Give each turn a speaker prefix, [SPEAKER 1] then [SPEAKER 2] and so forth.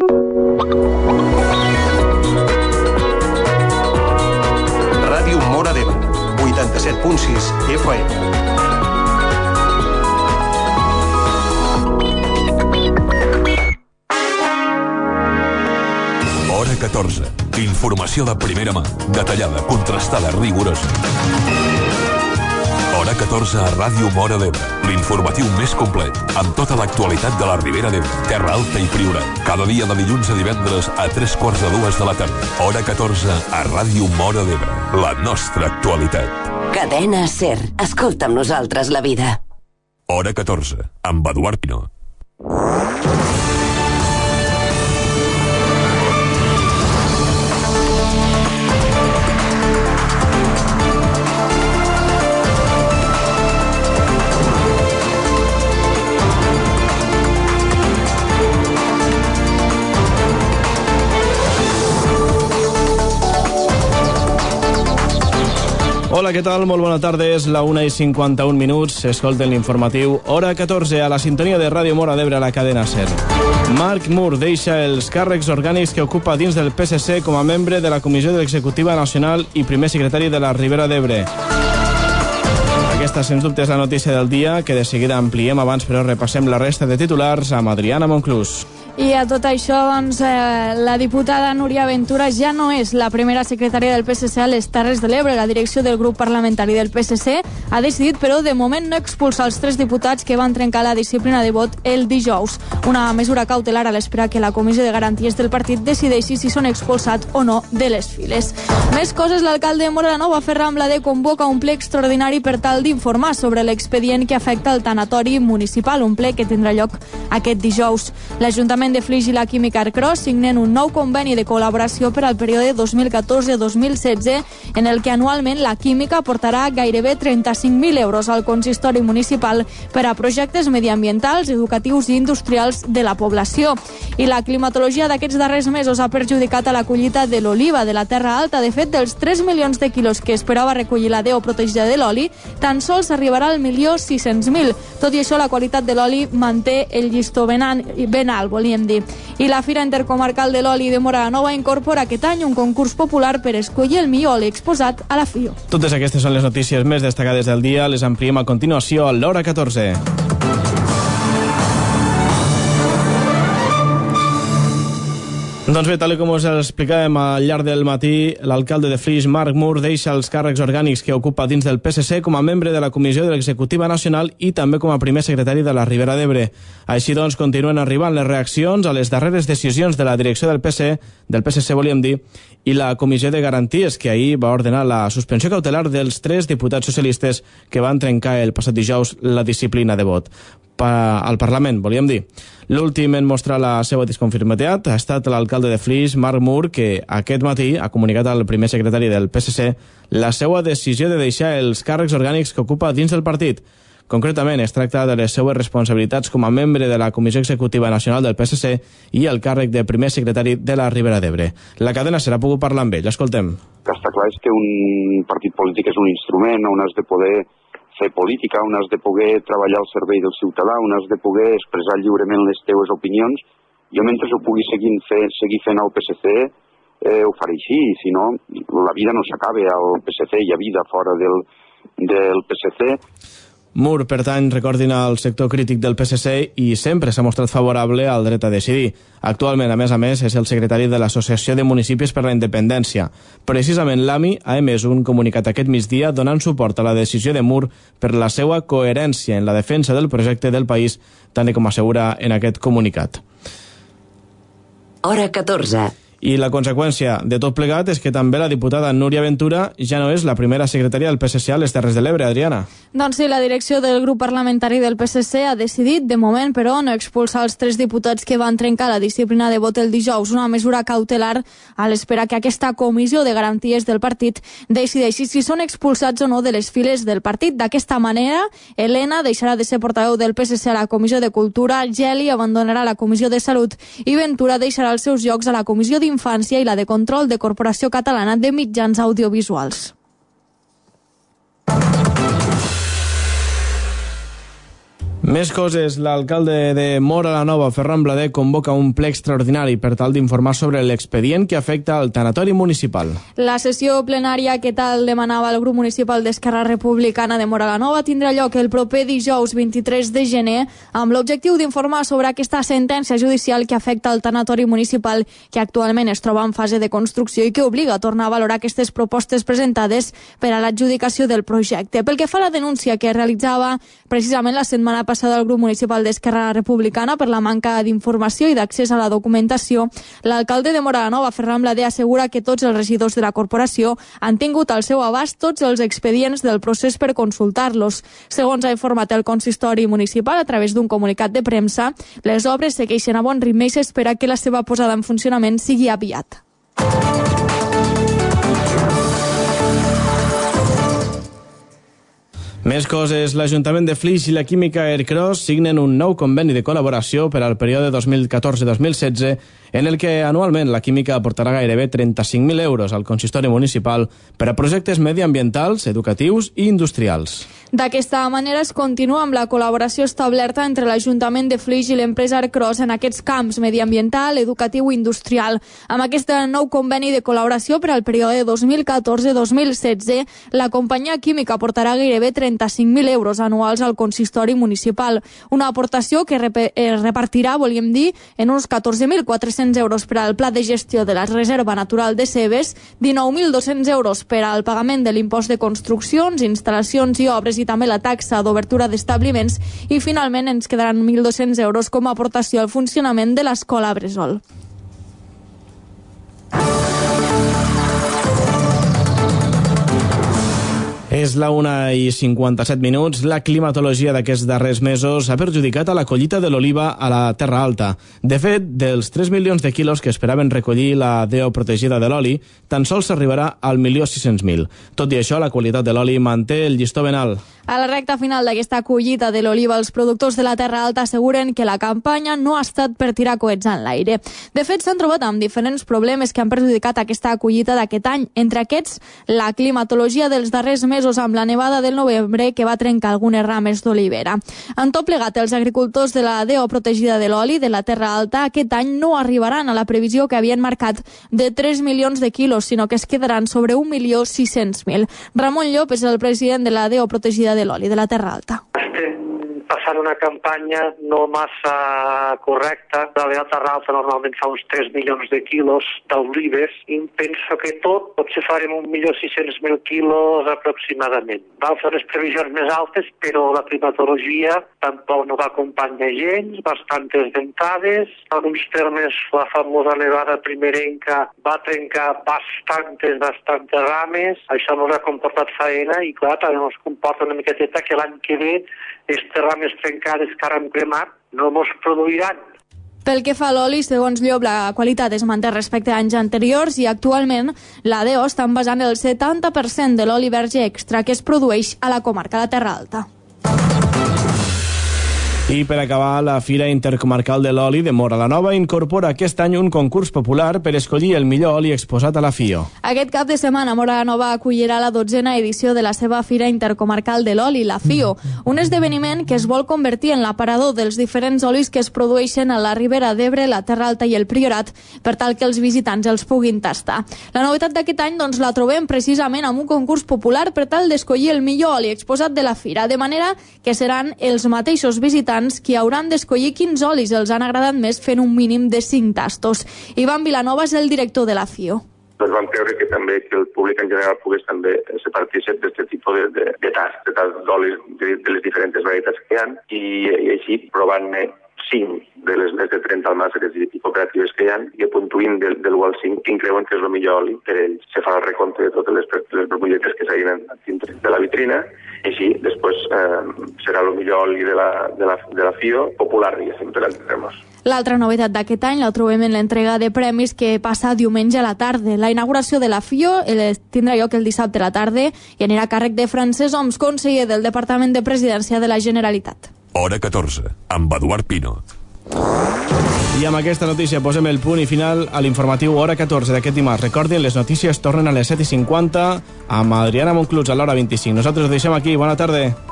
[SPEAKER 1] Ràdio Móra d'Ebre, 87.6 FM.
[SPEAKER 2] Hora 14. Informació de primera mà, detallada, contrastada, rigorosa. Hora 14 a Ràdio Móra d'Ebre, l'informatiu més complet, amb tota l'actualitat de la Ribera d'Ebre, Terra Alta i Priorat. Cada dia de dilluns a divendres a 3:45 de la tarda. Hora 14 a Ràdio Móra d'Ebre, la nostra actualitat.
[SPEAKER 3] Cadena SER. Escolta amb nosaltres la vida.
[SPEAKER 2] Hora 14, amb Eduard Pinó.
[SPEAKER 4] Hola, què tal? Molt bona tarda, és la 1:51. Escolten l'informatiu Hora 14 a la sintonia de Ràdio Móra d'Ebre a la cadena SER. Marc Mur deixa els càrrecs orgànics que ocupa dins del PSC com a membre de la Comissió de l'Executiva Nacional i primer secretari de la Ribera d'Ebre. Aquesta, sens dubte, és la notícia del dia, que de seguida ampliem. Abans, però, repassem la resta de titulars amb Adriana Monclús.
[SPEAKER 5] I a tot això, doncs, la diputada Núria Ventura ja no és la primera secretària del PSC a les Terres de l'Ebre. La direcció del grup parlamentari del PSC ha decidit, però, de moment no expulsar els 3 diputats que van trencar la disciplina de vot el dijous. Una mesura cautelar a l'espera que la Comissió de Garanties del partit decideixi si són expulsats o no de les files. Més coses, l'alcalde de Móra-la-Nova, Ferran Blader, convoca un ple extraordinari per tal d'informar sobre l'expedient que afecta el tanatori municipal, un ple que tindrà lloc aquest dijous. L'Ajuntament de Flix i la Química Arcros signen un nou conveni de col·laboració per al període 2014-2016 en el que anualment la Química aportarà gairebé 35.000 euros al consistori municipal per a projectes mediambientals, educatius i industrials de la població. I la climatologia d'aquests darrers mesos ha perjudicat a la collita de l'oliva de la Terra Alta. De fet, dels 3 milions de quilos que esperava recollir la DO protegida de l'oli, tan sols arribarà al 1.600.000. Tot i això, la qualitat de l'oli manté el llistó ben alt, volíem dir. I la Fira Intercomarcal de l'Oli de Móra-la-Nova incorpora aquest any un concurs popular per escollir el millor oli exposat a la FIO.
[SPEAKER 4] Totes aquestes són les notícies més destacades del dia. Les ampliem a continuació a l'Hora 14. Doncs bé, tal com us explicàvem al llarg del matí, l'alcalde de Flix, Marc Mur, deixa els càrrecs orgànics que ocupa dins del PSC com a membre de la Comissió de l'Executiva Nacional i també com a primer secretari de la Ribera d'Ebre. Així doncs, continuen arribant les reaccions a les darreres decisions de la direcció del PSC, volíem dir, i la Comissió de Garanties, que ahir va ordenar la suspensió cautelar dels 3 diputats socialistes que van trencar el passat dijous la disciplina de vot al Parlament, volíem dir. L'últim en mostrar la seva disconformitat ha estat l'alcalde de Flix, Marc Mur, que aquest matí ha comunicat al primer secretari del PSC la seva decisió de deixar els càrrecs orgànics que ocupa dins del partit. Concretament, es tracta de les seues responsabilitats com a membre de la Comissió Executiva Nacional del PSC i el càrrec de primer secretari de la Ribera d'Ebre. La cadena serà pogut parlar amb ell. Escoltem.
[SPEAKER 6] El que està clar és que un partit polític és un instrument on has de poder fer política, on has de poder treballar al servei del ciutadà, on has de poder expressar lliurement les teves opinions. Jo, mentre ho pugui seguir fent al PSC, ho faré així. Si no, la vida no s'acaba al PSC, hi ha vida fora del PSC.
[SPEAKER 4] Mur pertany, recordin, al sector crític del PSC i sempre s'ha mostrat favorable al dret a decidir. Actualment, a més, és el secretari de l'Associació de Municipis per la Independència. Precisament l'AMI ha emès un comunicat aquest migdia donant suport a la decisió de Mur per la seva coherència en la defensa del projecte del país, tant com assegura en aquest comunicat.
[SPEAKER 3] Hora 14.
[SPEAKER 4] I la conseqüència de tot plegat és que també la diputada Núria Ventura ja no és la primera secretària del PSC a les Terres de l'Ebre, Adriana.
[SPEAKER 5] Doncs sí, la direcció del grup parlamentari del PSC ha decidit, de moment, però, no expulsar els 3 diputats que van trencar la disciplina de vot el dijous, una mesura cautelar a l'espera que aquesta comissió de garanties del partit decideixi si són expulsats o no de les files del partit. D'aquesta manera, Helena deixarà de ser portaveu del PSC a la Comissió de Cultura, Geli abandonarà la Comissió de Salut i Ventura deixarà els seus llocs a la Comissió d'Infància i la de Control de Corporació Catalana de Mitjans Audiovisuals.
[SPEAKER 4] Més coses. L'alcalde de Móra la Nova, Ferran Blader, convoca un ple extraordinari per tal d'informar sobre l'expedient que afecta al tanatori municipal.
[SPEAKER 5] La sessió plenària que tal demanava el grup municipal d'Esquerra Republicana de Móra la Nova tindrà lloc el proper dijous 23 de gener amb l'objectiu d'informar sobre aquesta sentència judicial que afecta al tanatori municipal que actualment es troba en fase de construcció i que obliga a tornar a valorar aquestes propostes presentades per a l'adjudicació del projecte. Pel que fa a la denúncia que realitzava precisament la setmana passada el grup municipal d'Esquerra Republicana per la manca d'informació i d'accés a la documentació, l'alcalde de Móra la Nova, Ferran Blader, assegura que tots els regidors de la corporació han tingut al seu abast tots els expedients del procés per consultar-los. Segons ha informat el consistori municipal a través d'un comunicat de premsa, les obres segueixen a bon ritme i s'espera que la seva posada en funcionament sigui aviat.
[SPEAKER 4] Més coses. L'Ajuntament de Flix i la Química Aircross signen un nou conveni de col·laboració per al període 2014-2016 en el que anualment la Química aportarà gairebé 35.000 euros al consistori municipal per a projectes mediambientals, educatius i industrials.
[SPEAKER 5] D'aquesta manera es continua amb la col·laboració establerta entre l'Ajuntament de Flix i l'empresa Aircross en aquests camps mediambiental, educatiu i industrial. Amb aquest nou conveni de col·laboració per al període 2014-2016, la companyia química aportarà gairebé 35.000 euros anuals al consistori municipal. Una aportació que repartirà, volíem dir, en uns 14.400 euros per al pla de gestió de la Reserva Natural de Cebes, 19.200 euros per al pagament de l'impost de construccions, instal·lacions i obres i també la taxa d'obertura d'establiments i finalment ens quedaran 1.200 euros com a aportació al funcionament de l'escola Bressol.
[SPEAKER 4] És la 1:57. La climatologia d'aquests darrers mesos ha perjudicat a la collita de l'oliva a la Terra Alta. De fet, dels 3 milions de quilos que esperaven recollir la DO protegida de l'oli, tan sols s'arribarà al 1.600.000. Tot i això, la qualitat de l'oli manté el llistó ben alt.
[SPEAKER 5] A la recta final d'aquesta collita de l'oliva, els productors de la Terra Alta asseguren que la campanya no ha estat per tirar coets en l'aire. De fet, s'han trobat amb diferents problemes que han perjudicat aquesta collita d'aquest any. Entre aquests, la climatologia dels darrers mesos amb la nevada del novembre que va trencar algunes rames d'olivera. En tot plegat, els agricultors de la DO protegida de l'oli de la Terra Alta aquest any no arribaran a la previsió que havien marcat de 3 milions de quilos, sinó que es quedaran sobre 1.600.000. Ramon Llop és el president de la DO protegida de l'oli de la Terra Alta.
[SPEAKER 7] Passant una campanya no massa correcta. La Terra Alta normalment fa uns 3 milions de quilos d'olives i penso que potser farem 1.600.000 quilos aproximadament. Vam fer les previsions més altes, però la climatologia tampoc no va acompanyar gens, bastantes ventades. En uns termes, la famosa nevada primerenca va trencar bastantes rames. Això ens ha comportat faena i, clar, també ens comporta una miqueteta que l'any que ve aquestes rames trencades que ara hem cremat no ens produiran.
[SPEAKER 5] Pel que fa a l'oli, segons Llop, la qualitat es manté respecte a anys anteriors i actualment la DO està envasant el 70% de l'oli verge extra que es produeix a la comarca de la Terra Alta.
[SPEAKER 4] I per acabar, la Fira Intercomarcal de l'Oli de Móra la Nova incorpora aquest any un concurs popular per escollir el millor oli exposat a la FIO.
[SPEAKER 5] Aquest cap de setmana, Móra la Nova acollirà la 12a edició de la seva Fira Intercomarcal de l'Oli, la FIO, un esdeveniment que es vol convertir en l'aparador dels diferents olis que es produeixen a la Ribera d'Ebre, la Terra Alta i el Priorat, per tal que els visitants els puguin tastar. La novetat d'aquest any la trobem precisament amb un concurs popular per tal d'escollir el millor oli exposat de la Fira, de manera que seran els mateixos visitants qui hauran d'escollir quins olis els han agradat més fent un mínim de 5 tastos. Ivan Vilanova és el director de la FIO.
[SPEAKER 8] Vam creure que també que el públic en general pogués també ser partícip d'aquest tipus de tast d'olis de les diferents varietats que hi ha i així provant-ne 5 de les més de 30 almàsseres i cooperatives que hi ha i puntuint del 1 al 5 quin creuen que és el millor oli per ells. Se fa el recompte de totes les borbulletes que s'hagin dintre de la vitrina i així després serà el millor oli de la FIO popular, diguéssim, per entendre'ns.
[SPEAKER 5] L'altra novetat d'aquest any la trobem en l'entrega de premis que passa diumenge a la tarda. La inauguració de la FIO tindrà lloc el dissabte a la tarda i anirà a càrrec de Francesc Homs, conseller del Departament de Presidència de la Generalitat.
[SPEAKER 2] Hora 14, amb Eduard Pino.
[SPEAKER 4] I amb aquesta notícia posem el punt i final a l'informatiu Hora 14 d'aquest dimarts. Recordin, les notícies tornen a les 7:50 amb Adriana Monclús a l'hora 25. Nosaltres ho deixem aquí. Bona tarda.